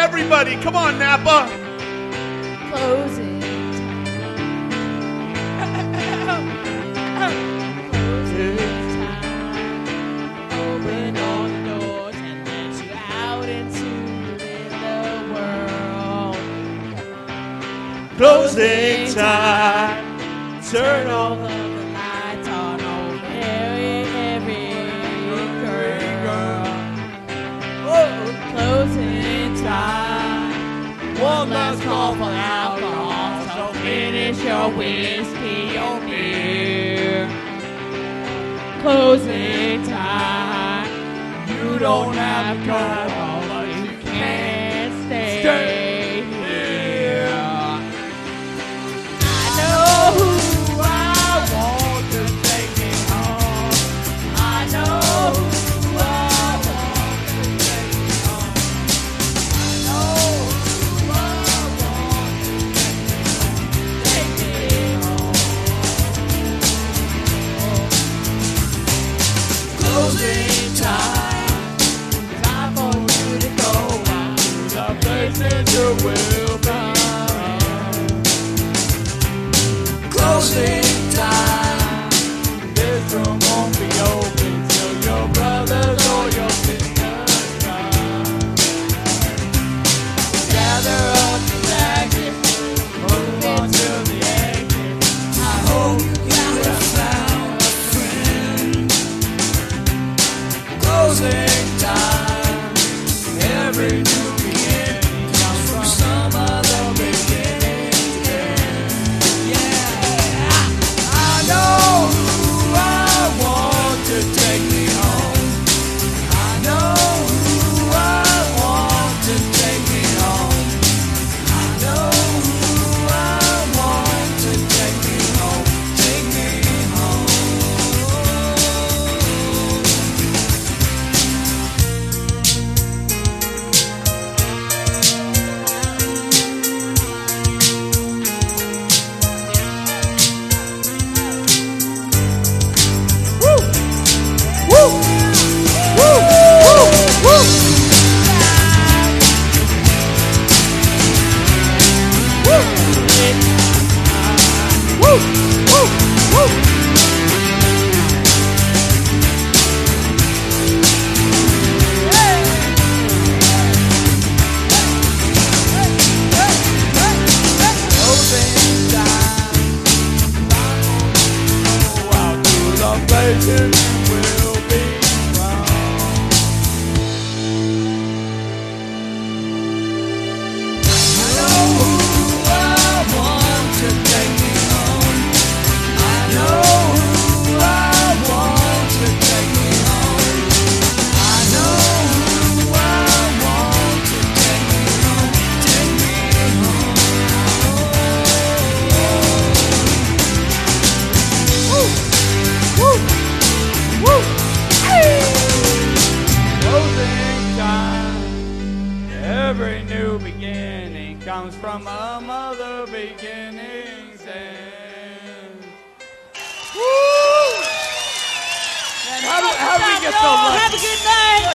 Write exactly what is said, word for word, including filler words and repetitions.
everybody. Come on, Napa. Closing time. Closing time. Open all the doors and let you out into the world. Closing time. Turn all of the lights on over every, every girl. Oh, closing time. One last call for alcohol, so finish your whiskey or beer. Closing time. You don't have to go, but you can't stay, stay here. I know who I want to take me home. I know who I want to take me home. I know who I want to take me home. Closing time. Time for you to go out to the places you will be. Closing time. This room won't be open till your brothers or your sisters come. Gather up the ragged, move on to the exit. I hope you have found a friend. Closing time. Every new beginning comes from some other beginning. Yeah, I know who I want to take me home. I know who I want to take me home. I know who I want to take me home. Take me home. Woo! Woo! Woo! Woo! Woo! Woo! Woo! Woo! Woo! Closing time. Go out to the places you will be found. I know who I want to take me home. I know who I want to take me home. I know who I want to take me home. Take me home. Woo! Woo! Woo! Hey! Closing time. Every new beginning comes from a mother beginning's end. Woo! How do, how do we get so lucky? Have a good night.